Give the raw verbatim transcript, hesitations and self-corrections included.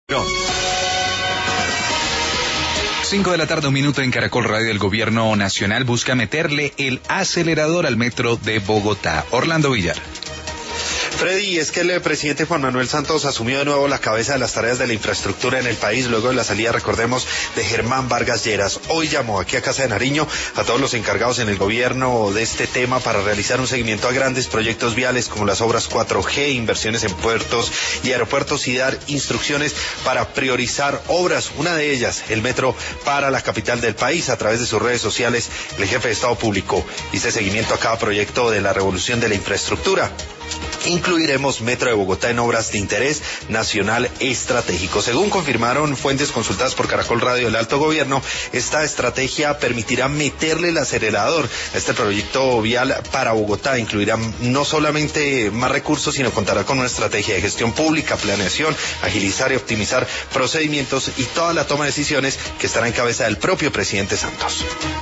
cinco de la tarde, un minuto en Caracol Radio. El gobierno nacional busca meterle el acelerador al metro de Bogotá. Orlando Villar. Freddy, es que el presidente Juan Manuel Santos asumió de nuevo la cabeza de las tareas de la infraestructura en el país luego de la salida, recordemos, de Germán Vargas Lleras. Hoy llamó aquí a Casa de Nariño a todos los encargados en el gobierno de este tema para realizar un seguimiento a grandes proyectos viales como las obras cuatro G, inversiones en puertos y aeropuertos y dar instrucciones para priorizar obras. Una de ellas, el metro para la capital del país. A través de sus redes sociales, el jefe de Estado publicó: hice seguimiento a cada proyecto de la revolución de la infraestructura. Incluiremos Metro de Bogotá en obras de interés nacional estratégico. Según confirmaron fuentes consultadas por Caracol Radio del Alto Gobierno, esta estrategia permitirá meterle el acelerador a este proyecto vial para Bogotá. Incluirá no solamente más recursos, sino contará con una estrategia de gestión pública, planeación, agilizar y optimizar procedimientos y toda la toma de decisiones que estará en cabeza del propio presidente Santos.